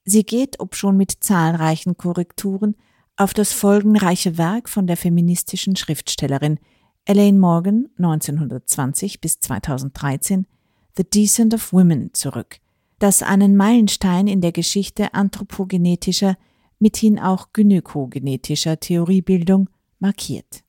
Sie geht, obschon mit zahlreichen Korrekturen, auf das folgenreiche Werk von der feministischen Schriftstellerin Elaine Morgan 1920 bis 2013 The Descent of Women zurück, das einen Meilenstein in der Geschichte anthropogenetischer, mithin auch gynäkogenetischer Theoriebildung markiert.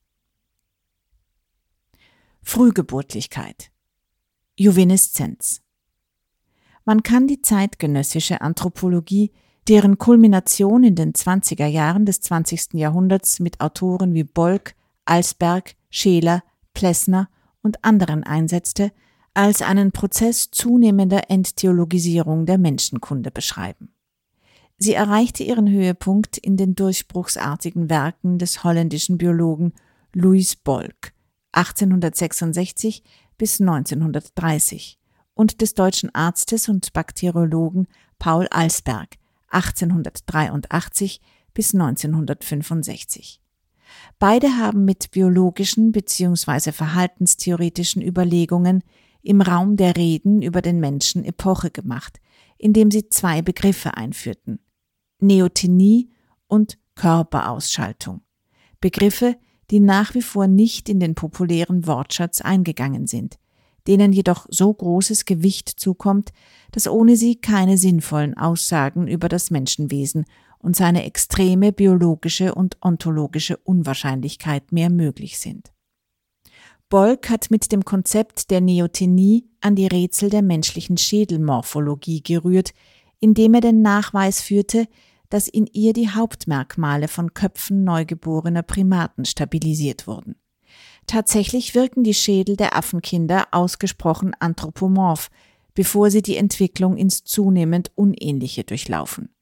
Frühgeburtlichkeit. Juveneszenz. Man kann die zeitgenössische Anthropologie, deren Kulmination in den 20er Jahren des 20. Jahrhunderts mit Autoren wie Bolk, Alsberg, Scheler, Plessner und anderen einsetzte, als einen Prozess zunehmender Enttheologisierung der Menschenkunde beschreiben. Sie erreichte ihren Höhepunkt in den durchbruchsartigen Werken des holländischen Biologen Louis Bolk 1866 bis 1930 und des deutschen Arztes und Bakteriologen Paul Alsberg 1883 bis 1965. Beide haben mit biologischen bzw. verhaltenstheoretischen Überlegungen im Raum der Reden über den Menschen Epoche gemacht, indem sie zwei Begriffe einführten: Neothenie und Körperausschaltung. Begriffe, die nach wie vor nicht in den populären Wortschatz eingegangen sind, denen jedoch so großes Gewicht zukommt, dass ohne sie keine sinnvollen Aussagen über das Menschenwesen und seine extreme biologische und ontologische Unwahrscheinlichkeit mehr möglich sind. Bolk hat mit dem Konzept der Neothenie an die Rätsel der menschlichen Schädelmorphologie gerührt, indem er den Nachweis führte, dass in ihr die Hauptmerkmale von Köpfen neugeborener Primaten stabilisiert wurden. Tatsächlich wirken die Schädel der Affenkinder ausgesprochen anthropomorph, bevor sie die Entwicklung ins zunehmend Unähnliche durchlaufen.